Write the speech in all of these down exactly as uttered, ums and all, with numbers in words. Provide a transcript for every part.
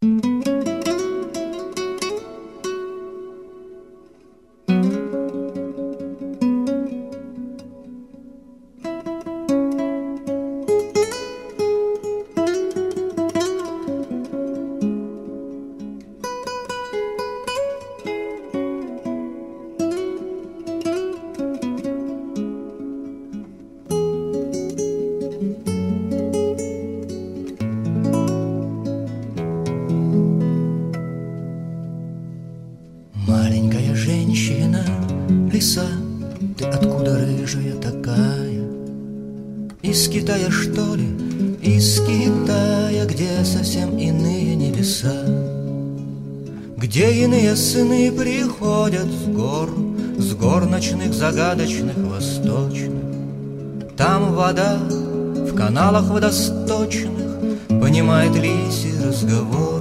Маленькая женщина, лиса, ты откуда рыжая такая? Из Китая, что ли? Из Китая, где совсем иные небеса, где иные сыны приходят с гор, с гор ночных, загадочных, восточных. Там вода в каналах водосточных понимает лисий разговор.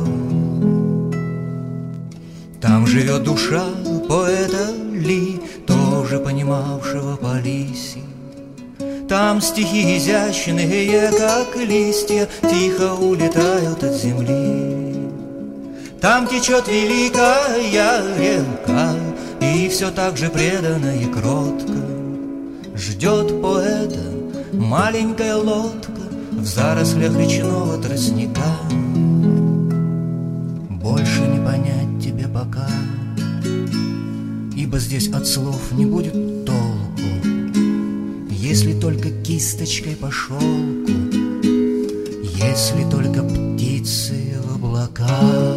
Там живет душа поэта Ли, тоже понимавшего по лиси. Там стихи изящные, как листья, тихо улетают от земли. Там течет великая река, и все так же преданно и кротко ждет поэта маленькая лодка в зарослях речного тростника. Больше не понять тебе пока, ибо здесь от слов не будет толку, если только кисточкой по шелку, если только птицы в облаках.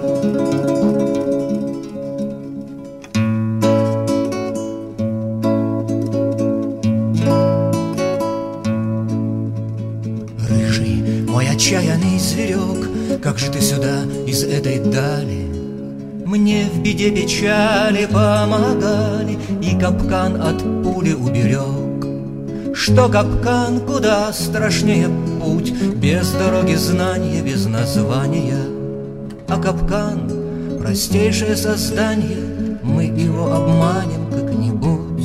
Рыжий, мой отчаянный зверек, как же ты сюда из этой дали? Мне в беде печали помогали, и капкан от пули уберег. Что капкан, куда страшнее путь, без дороги знания, без названия. А капкан, простейшее создание, мы его обманем как-нибудь.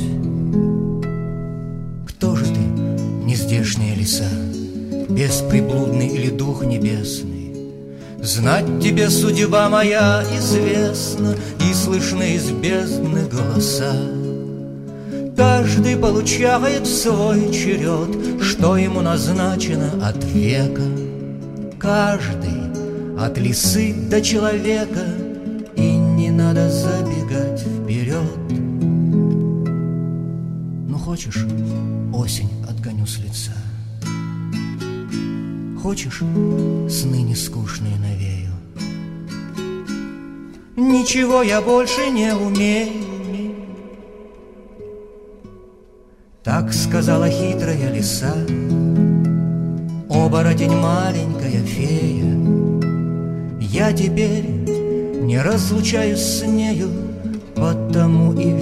Кто же ты, нездешняя лиса, бесприблудный или дух небесный? Знать тебе судьба моя известна, и слышны из бездны голоса. Каждый получает в свой черед, что ему назначено от века. Каждый от лисы до человека, и не надо забегать вперед. Ну хочешь, осень отгоню с лица, хочешь, сны нескучные навею. Ничего я больше не умею. Так сказала хитрая лиса, оборотень маленькая фея. Я теперь не разлучаюсь с нею, потому и